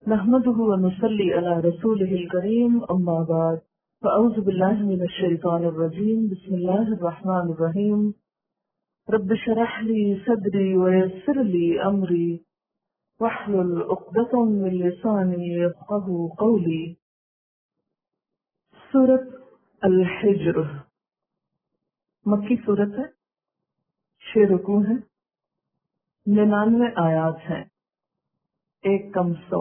نحمده ونصلي على رسوله الكريم أما بعد فأعوذ بالله من الشيطان الرجيم بسم الله الرحمن الرحيم رب اشرح لي صدري ويسر لي أمري واحلل عقدة من لساني يفقهوا قولي. سورة الحجر مکی سورت ہے، 6 رکوع ہیں، 99 آیات ہیں، 1 کم 100.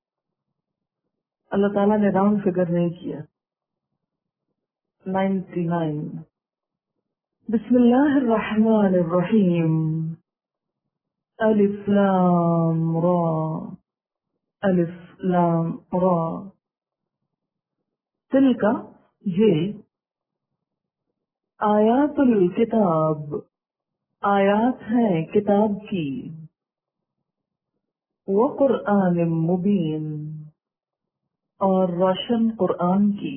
اللہ تعالیٰ نے راؤنڈ فگر نہیں کیا. 99. بسم اللہ الرحمن الرحیم. الف لام را الف لام را. تلک یہ آیات الکتاب آیات ہیں کتاب کی، وقرآن مبین اور روشن قرآن کی.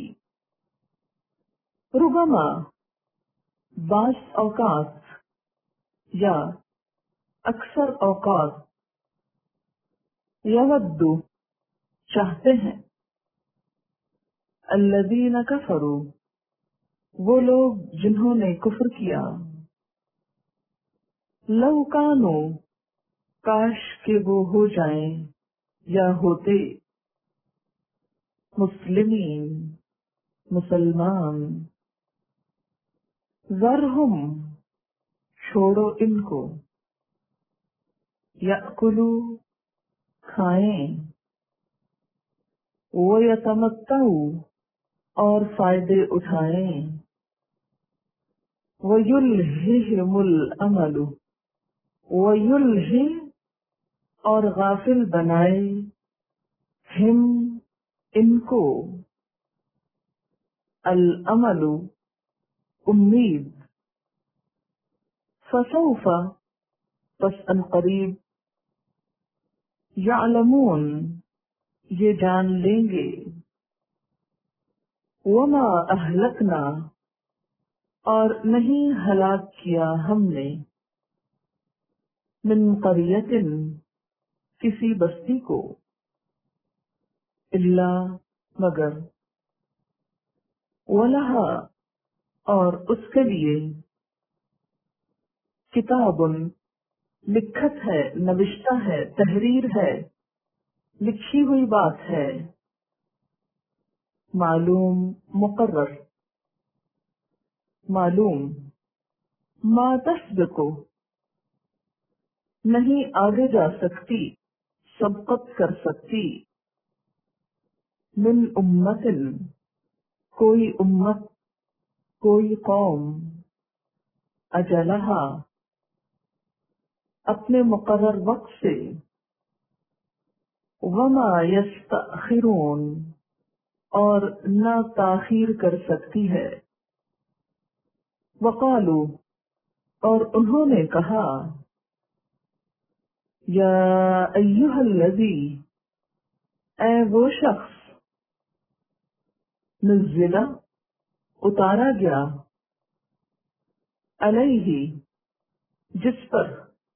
ربما بعض اوقات یا اکثر اوقات، یود چاہتے ہیں، الذین کفروا وہ لوگ جنہوں نے کفر کیا، لو کانوا کاش کہ وہ ہو جائیں یا ہوتے، مسلمین مسلمان، ذرہم چھوڑو ان کو، یأکلوا کھائیں، ویتمتعوا اور فائدے اٹھائیں، ویلہہم الامل ویلہہ اور غافل بنائے، ہم ان کو، الامل امید، فسوف پس ان قریب، یعلمون یہ جان لیں گے، وما اہلکنا اور نہیں ہلاک کیا ہم نے، من قریۃ کسی بستی کو، الا مگر، ولہا اور اس کے لیے، کتاب لکھت ہے، نوشتہ ہے، تحریر ہے، لکھی ہوئی بات ہے، معلوم مقرر، معلوم، ما تسبق نہیں آگے جا سکتی، سبقت کر سکتی، من امت کوئی امت، کوئی قوم، اجلہا اپنے مقرر وقت سے، وما یستأخرون اور نہ تاخیر کر سکتی ہے، وقالو اور انہوں نے کہا، یا ایہا الذی اے وہ شخص، نزل اتارا گیا، علیہ جس پر،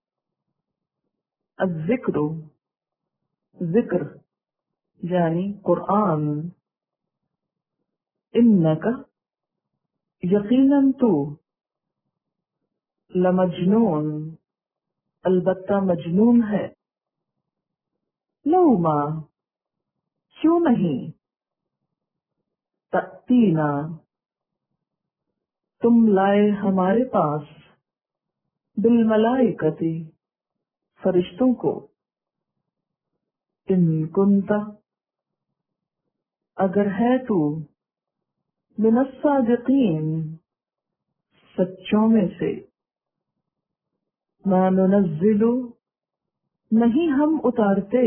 الذکر ذکر یعنی قرآن، انکا یقیناً تو، لمجنون البتہ مجنون ہے، لو ما کیوں نہیں، تأتینا تم لائے ہمارے پاس، بالملائکتی فرشتوں کو، ان کنت اگر ہے تو، من الصادقین سچوں میں سے، ما ننزل نہیں ہم اتارتے،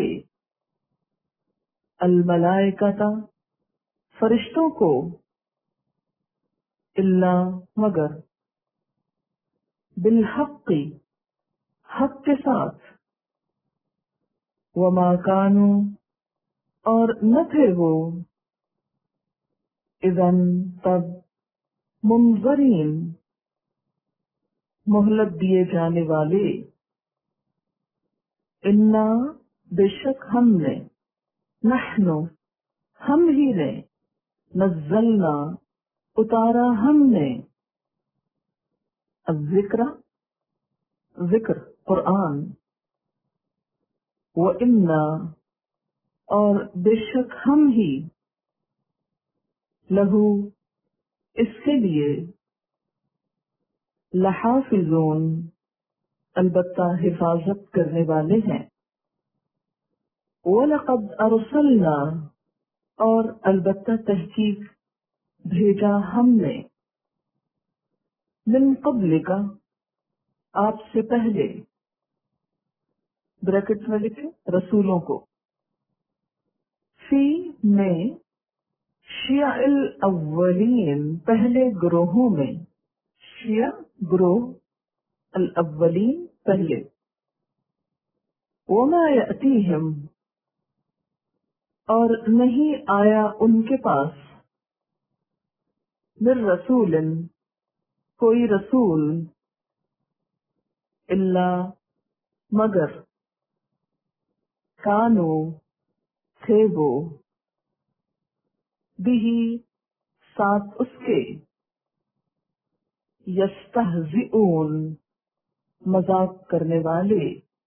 الملائکۃ فرشتوں کو، الا مگر، بالحق حق کے ساتھ، وما کانوا اور نہ تھے وہ، اذن تب، منظرین مہلت دیے جانے والے، انا بے شک ہم نے، نحنو ہم ہی نے، نزلنا اتارا ہم نے، الذکر ذکر قرآن، وَإِنَّا اور بے شک ہم ہی، لہو اس کے لیے، لحافظون البتہ حفاظت کرنے والے ہیں، وَلَقَدْ أَرْسَلْنَا اور البتہ تحقیق بھیجا ہم نے، من قبلک آپ سے پہلے، بریکٹس میں لکھیں رسولوں کو، فی میں، شیع الاولین پہلے گروہوں میں، شیع گروہ، الاولین پہلے، وما یأتیہم اور نہیں آیا ان کے پاس، من رسول کوئی رسول، الا مگر، کانو تھے وہ، بھی ساتھ اس کے، یستہزئون مذاق کرنے والے،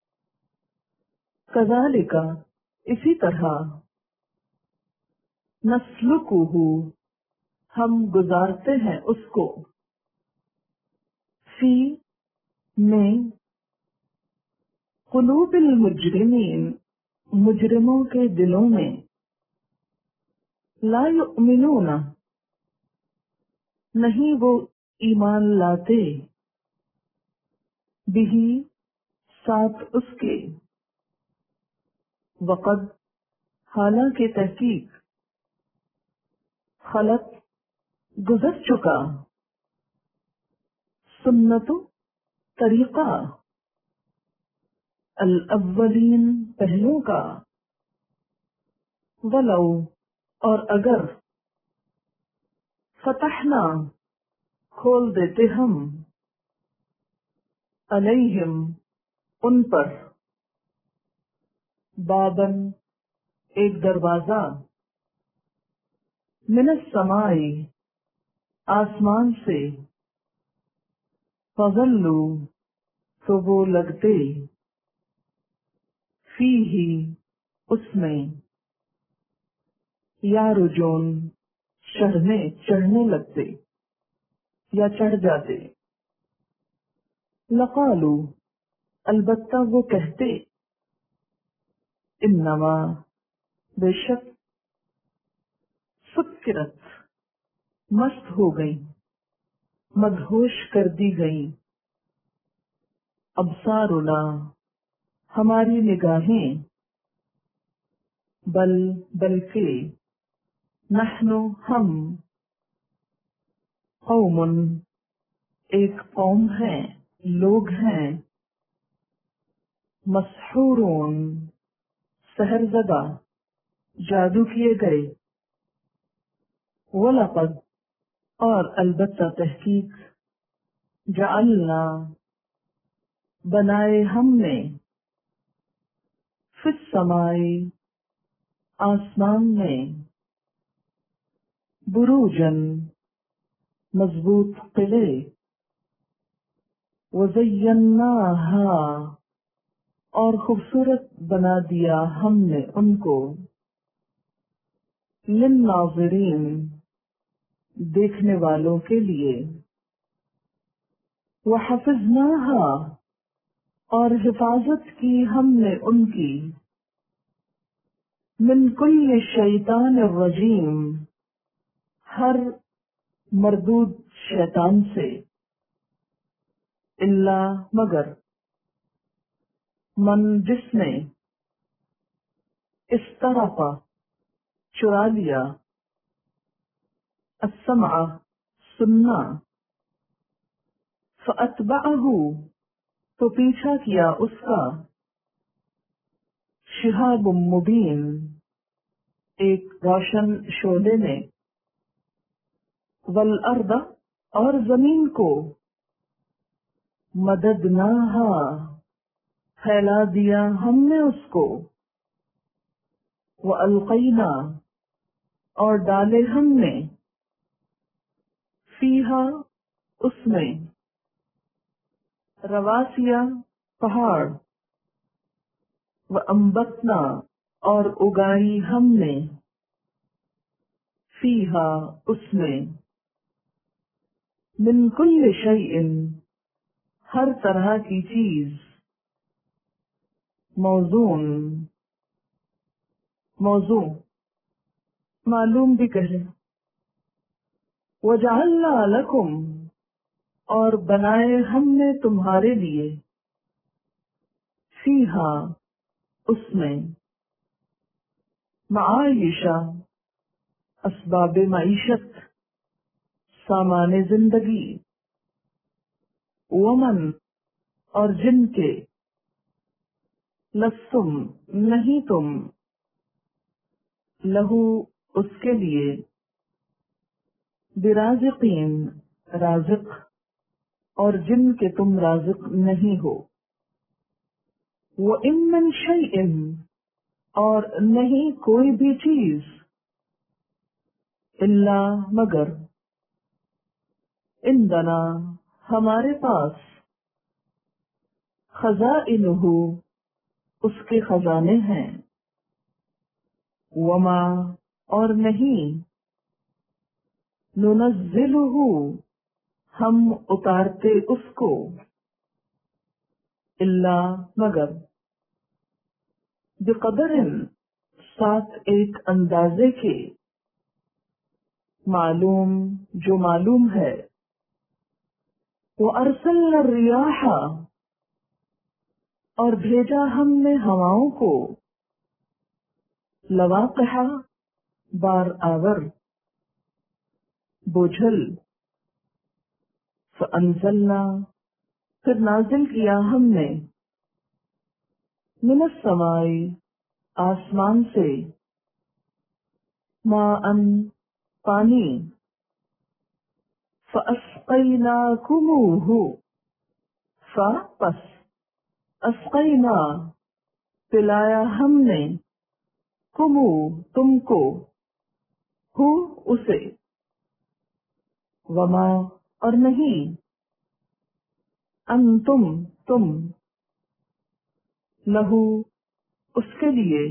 کذالک اسی طرح، نسلکہ ہم گزارتے ہیں اس کو، فی میں، قلوب المجرمین مجرموں کے دلوں میں، لا یؤمنون نہیں وہ ایمان لاتے، بھی ساتھ اس کے، وقد حالانکہ تحقیق، خلط گزر چکا، سنت طریقہ، الاولین پہلوں کا، ولو اور اگر، فتحنا کھول دیتے ہم، علیہم ان پر، بابن ایک دروازہ، من السماء آسمان سے، فظلوا تو وہ لگتے، فیہ اس میں، یارجون چڑھنے لگتے یا چڑھ جاتے، لقالوا البتہ وہ کہتے، انما بے شک، سکرت مست ہو گئی، مدہوش کر دی گئی، ابصارنا ہماری نگاہیں، بلکہ، نحنو ہم، قوم ایک قوم ہے، لوگ ہیں، مسحورون سحر زدہ، جادو کیے گئے، وَلَقَدْ اور البتہ تحقیق، جعلنا بنائے ہم نے، فی السماء آسمان میں، بروجن مضبوط قلعے، وزیناہا اور خوبصورت بنا دیا ہم نے ان کو، للناظرین دیکھنے والوں کے لیے، وحفظناہا اور حفاظت کی ہم نے ان کی، من کل شیطان الرجیم ہر مردود شیطان سے، الا مگر، من جس نے، استرق چرا لیا، السمع سننا، فاتبعہ تو پیچھا کیا اس کا، شہاب مبین ایک روشن شعلے نے، والارض اور زمین کو، مددناہا پھیلا دیا ہم نے اس کو، وَأَلْقَيْنَا اور ڈالے ہم نے، فیہا اس میں، رواسیا پہاڑ، وَأَنبَتْنَا اور اگائی ہم نے، فیہا اس میں، من کل شیء ہر طرح کی چیز، موزون موضوع معلوم بھی کہے، وَجَعَلْنَا لَكُمْ اور بنائے ہم نے تمہارے لیے، فیہا اس میں، معایشہ اسباب معیشت، سامان زندگی، ومن اور جن کے، لستم نہیں تم، لہو اس کے لیے، برازقین رازق اور جن کے تم رازق نہیں ہو، وَإِن مِّن شَيْءٍ اور نہیں کوئی بھی چیز، الا مگر، عندنا ہمارے پاس، خزائنہ اس کے خزانے ہیں، وما اور نہیں، ننزلہ ہم اتارتے اس کو، الا مگر، بقدر ساتھ ایک اندازے کے، معلوم جو معلوم ہے، وَأَرْسَلْنَا الرِّيَاحَ اور بھیجا ہم نے ہواؤں کو، لواقح بار آور، بوجھل، فَأَنزَلْنَا پھر نازل کیا ہم نے، من السماء آسمان سے، ماءً پانی، فَأَسْقَيْنَاكُمُوهُ پس، اسقینا پلایا ہم نے، کمو تم کو، ہو اسے، وما اور نہیں، انتم تم، لہو اس کے لیے،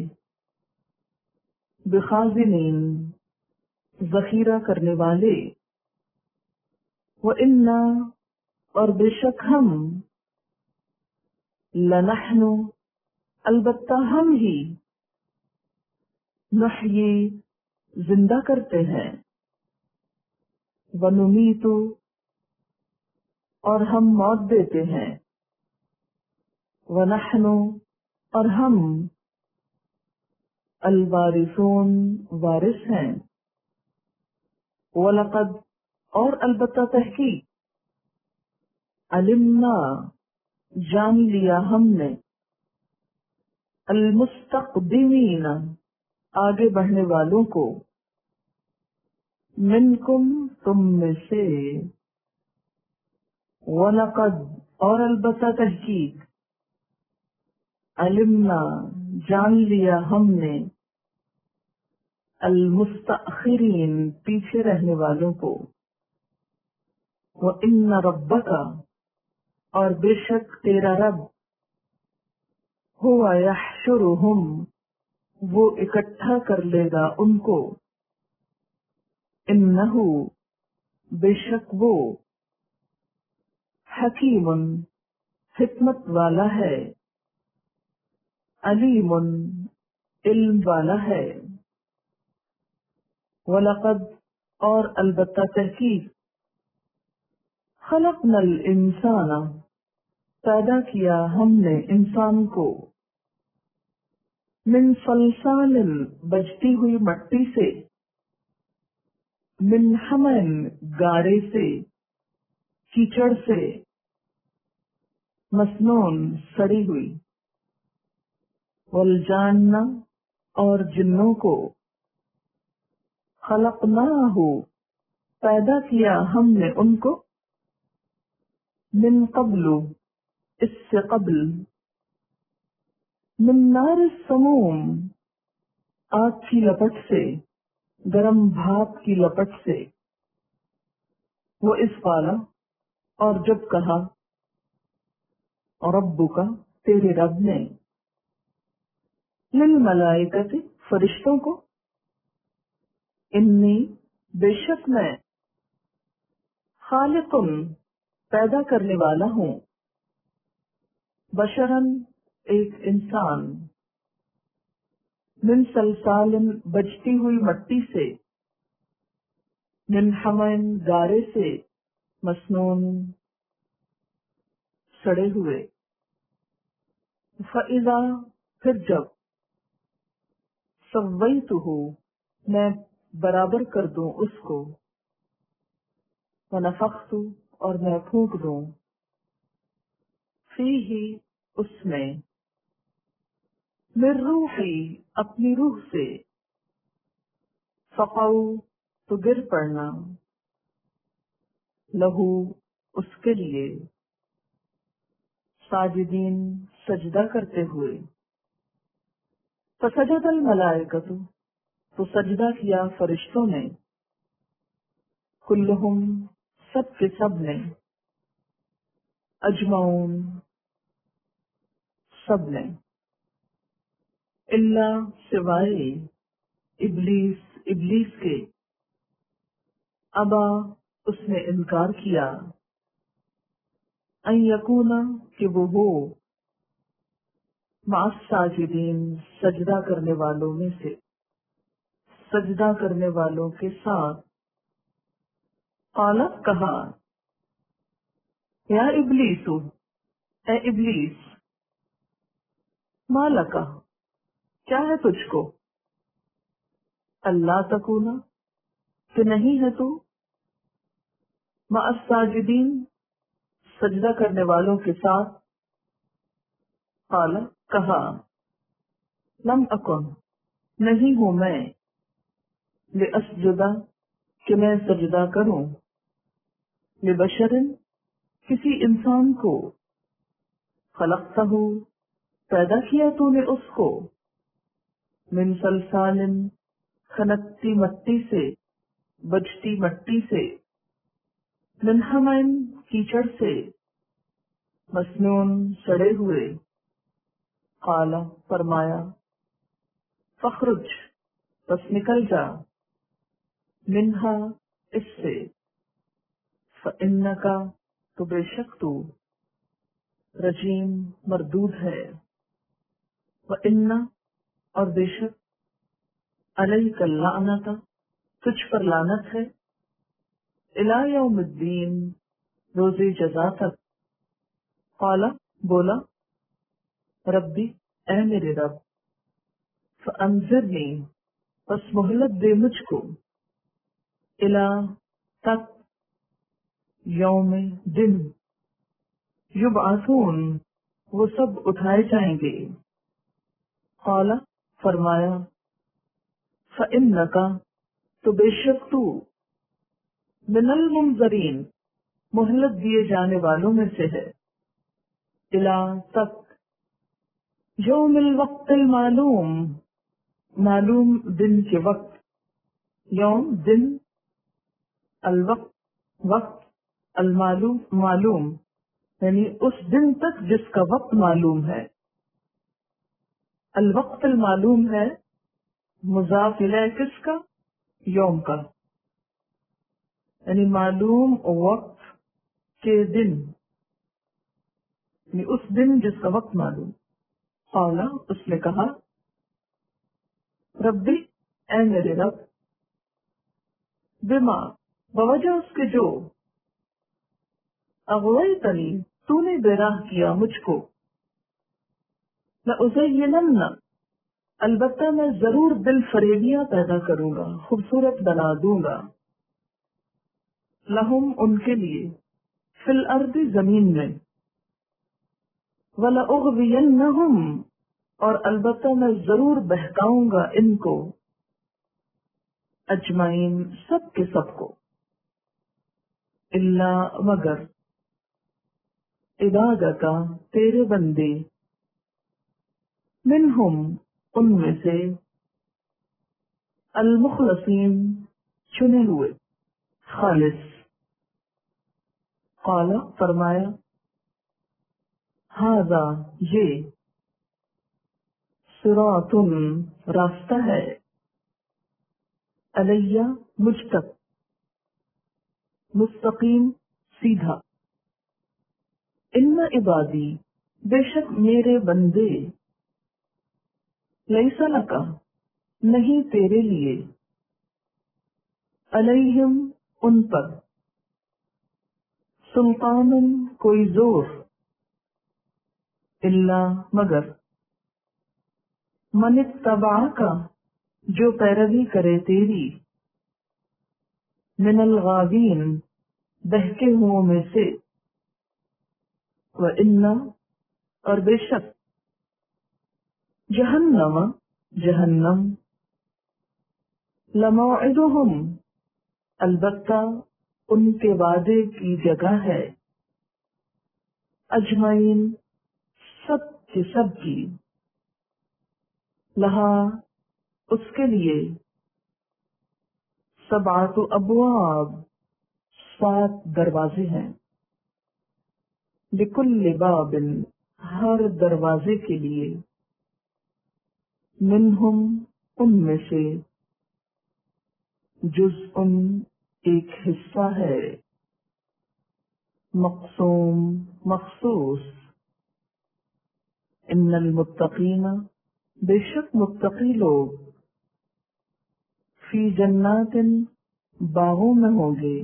بخازنین ذخیرہ کرنے والے، وَإِنَّا اور بے شک ہم، لَنَحْنُ البتہ ہم ہی، نحیی زندہ کرتے ہیں، وَنُمِیتُ اور ہم موت دیتے ہیں، وَنَحْنُ اور ہم، الوارثون وارث ہیں، وَلَقَدْ اور البتہ تحقیق، علمنا جان لیا ہم نے، المستقدمین آگے بڑھنے والوں کو، منکم تم میں سے، وَلَقَدْ اور البتہ تحقیق، علمنا جان لیا ہم نے، المستأخرین پیچھے رہنے والوں کو، وَإِنَّ رَبَّكَ اور بے شک تیرا رب، هُوَ يَحْشُرُهُمْ وہ اکٹھا کر لے گا ان کو، انہو بے شک وہ، حکیم حکمت والا ہے، علیم علم والا ہے، وَلَقَدْ اور البتہ تحقیق، خلقنا الانسان پیدا کیا ہم نے انسان کو، من صلصال بجتی ہوئی مٹی سے، من حمأ گارے سے، کیچڑ سے، مسنون سڑی ہوئی، والجان اور جنوں کو، خلقناہ پیدا کیا ہم نے ان کو، من قبل اس سے قبل، من نار السموم आग की लपट से, गरम भाप की लपट से। वो इस काला, और जब कहा, और रब्बुका, तेरे रब ने, लिल मलाइकति, फरिश्तों को, इन्नी, बेशक मैं, खालिकुन, पैदा करने वाला हूँ, बशरन, एक इंसान, मिन सलसालिन, बजती हुई मट्टी से, मिन हमैन, गारे से, मसनून, सड़े हुए। फइज़ा, फिर जब, सव्वैतुहु, मैं बराबर कर दूं उसको, वनफ़ख्तु, और मैं फूंक दूं, फीही, उसमें, मिर रूही, अपनी रूह से, फ़क़ऊ, तो गिर पड़ना, लहू, उसके लिए, साजिदीन, सजदा करते हुए। फसजदल मलाइकतु, तो सजदा किया फरिश्तों ने, कुल्लुहुम, सब के सब ने, अजमाउन, सब ने, इल्ला, सिवाय, इब्लीस, इब्लीस के, अबा, उसने इनकार किया, अन यकूना, कि वो हो, मास साजिदीन, सजदा करने वालों में से, सजदा करने वालों के साथ। काला, कहा, या इब्लीसु, ए इब्लीस, मालका, क्या है तुझको, अल्लाह तकूना, कि नहीं है तू, मास साजिदीन, सजदा करने वालों के साथ। काला, कहा, लम अकुन, नहीं हूं मैं, ले असजुदा, कि मैं सजदा करूं, ले बशरिन, किसी इंसान को, खलक़तहू, पैदा किया तूने उसको, मिन सलसालिन, खनकती मट्टी से, बजती मट्टी से, मिन हमैन, कीचड़ से, मसनून, सड़े हुए। काला, फरमाया, फखरुज, बस निकल जा, मिन्हा, इससे, फ़इन्नका, तो बेशक तू, रजीम, मरदूद है, व इन्ना, और बेशक, अलैका लानता, तुझ पर लानत है, इला यौमिद्दीन, रोज़े जज़ा तक। काला, बोला, रब्बी, ऐ मेरे रब, फ़अंज़िरनी, बस मोहलत दे मुझको, इला, तक, यौम, दिन, युबअसून, वो सब उठाए जाएंगे। काला, फरमाया, फ़इन्नका, तो बेशक तू, मिनल मुंज़रीन, मोहलत दिए जाने वालों में से है, इला, तक, यौमिल वक्तिल मालूम, मालूम दिन के वक्त, यौम, दिन, अल वक्त, वक्त, अल मालूम, मालूम, यानी उस दिन तक जिसका वक्त मालूम है। अल वक्त अल मालूम है, मुज़ाफ इलैह किसका, यौम का, यानी मालूम वक्त के दिन, यानी उस दिन जिसका वक्त मालूम। काला, उसने कहा, रब्बी, ऐ मेरे रब, बिमा, बवजह उसके जो, अग़वैतनी, तूने बेराह किया मुझको, लउज़य्यिनन्ना, अलबत्ता मैं जरूर दिल फरेबियां पैदा करूंगा, खूबसूरत बना दूंगा, लहुम, उनके लिए, फिल अर्दी, जमीन में, वलउग़वियन्नहुम, और अलबत्ता मैं जरूर बहकाऊंगा इनको, अजमाइन, सब के सबको, इल्ला, मगर, इबादका, तेरे बंदे, मिनहुम, उनमें से, المخلصین چنے ہوئے، خالص۔ قال فرمایا، ھذا یہ، صراط راستہ ہے، علیہ مجھ تک، مستقیم سیدھا، ان عبادی بے شک میرے بندے، لیس لک نہیں تیرے لیے، علیہم ان پر، سلطان کوئی زور، الا مگر، من اتبعک جو پیروی کرے تیری، من الغاوین بہکے ہوں میں سے، وَإِنَّ اور بے شک، جہنم جہنم، لموعدہم البتہ ان کے وعدے کی جگہ ہے، اجمعین سب کے سب کی، لہا اس کے لیے، سبعۃ ابواب 7 دروازے ہیں، لکل باب ہر دروازے کے لیے، منہم ان میں سے، جزء ایک حصہ ہے، مقسوم مخصوص، ان المتقین بے شک متقی لوگ، فی جنات باغوں میں ہوں گے،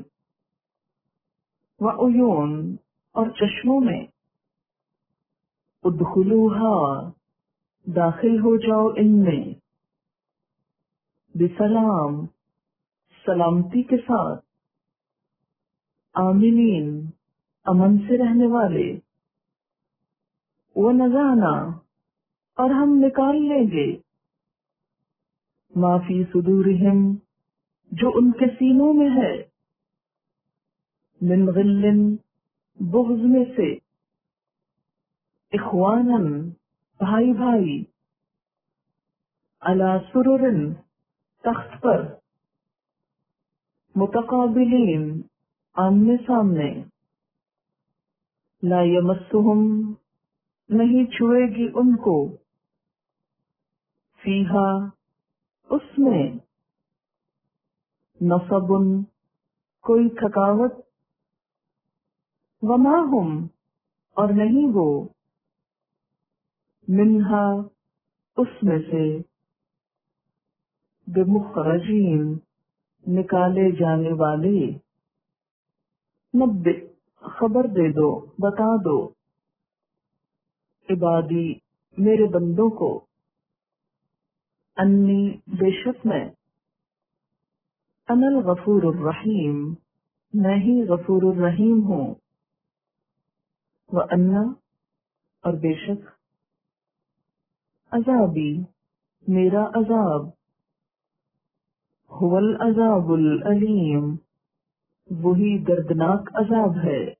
وعیون اور چشموں میں، ادخلوہا داخل ہو جاؤ ان میں، بسلام سلامتی کے ساتھ، آمنین امن سے رہنے والے، ونزعنا اور ہم نکال لیں گے، ما فی صدورہم جو ان کے سینوں میں ہے، من غل بغض میں سے، اخوانا بھائی بھائی، علی سرر تخت پر، متقابلین آمنے سامنے، لا یمسہم نہیں چھوئے گی ان کو، فیہا اس میں، نصب کوئی تھکاوٹ، وما ہم اور نہیں وہ، منہا اس میں سے، بمخرجین نکالے جانے والے، نبئ خبر دے دو بتا دو، عبادی میرے بندوں کو، انی بے شک میں، انا الغفور الرحیم میں ہی غفور الرحیم ہوں، وَأَنَّ اور بے شک، عذابی میرا عذاب، هو العذاب العلیم وہی دردناک عذاب ہے،